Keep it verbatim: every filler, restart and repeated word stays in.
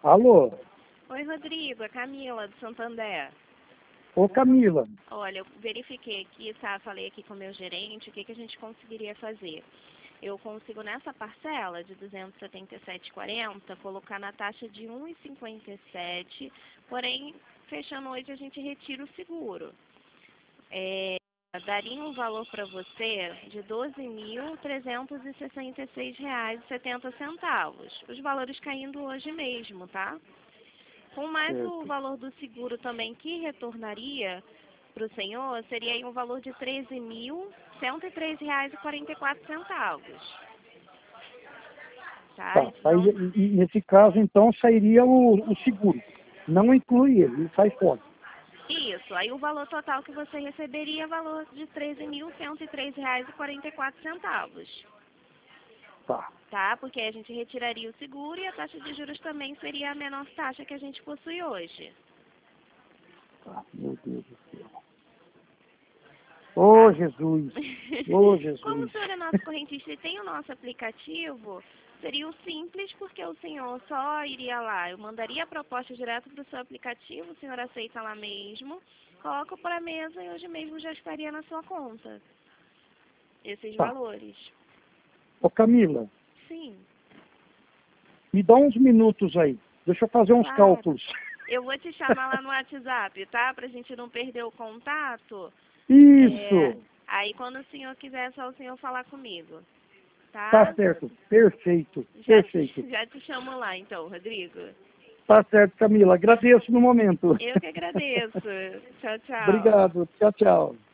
Alô? Oi, Rodrigo, é Camila, do Santander. Ô, Camila. Olha, eu verifiquei aqui, tá? Falei aqui com o meu gerente, o que, que a gente conseguiria fazer. Eu consigo, nessa parcela de duzentos e setenta e sete reais e quarenta centavos, colocar na taxa de um real e cinquenta e sete centavos, porém, fechando hoje, a gente retira o seguro. É, daria um valor para você de doze mil trezentos e sessenta e seis reais e setenta centavos. Os valores caindo hoje mesmo, tá? Com mais Certo. o valor do seguro também que retornaria para o senhor, seria aí um valor de treze mil cento e treze reais e quarenta e quatro centavos. Tá? Tá. Não, Aí, e- e nesse caso, então, sairia o, o seguro. Não inclui ele, ele sai fora. isso, aí o valor total que você receberia é valor de treze mil cento e treze reais e quarenta e quatro centavos. Tá. Tá? Porque a gente retiraria o seguro e a taxa de juros também seria a menor taxa que a gente possui hoje. Tá. Meu Deus do céu. Ô, Tá? Jesus. Ô, Como o Jesus. senhor é nosso correntista e tem o nosso aplicativo, seria o simples porque o senhor só iria lá. Eu mandaria a proposta direto para o seu aplicativo, o senhor aceita lá mesmo, coloca para a mesa e hoje mesmo já estaria na sua conta esses Tá. valores. Ô, Camila, Sim, me dá uns minutos aí. Deixa eu fazer uns claro. cálculos. Eu vou te chamar lá no WhatsApp, tá? Pra gente não perder o contato. Isso. É, aí quando o senhor quiser, é só o senhor falar comigo, tá? Tá certo. Perfeito. Já Perfeito. te, já te chamo lá então, Rodrigo. Tá certo, Camila. Agradeço no momento. Eu que agradeço. Tchau, tchau. Obrigado. Tchau, tchau.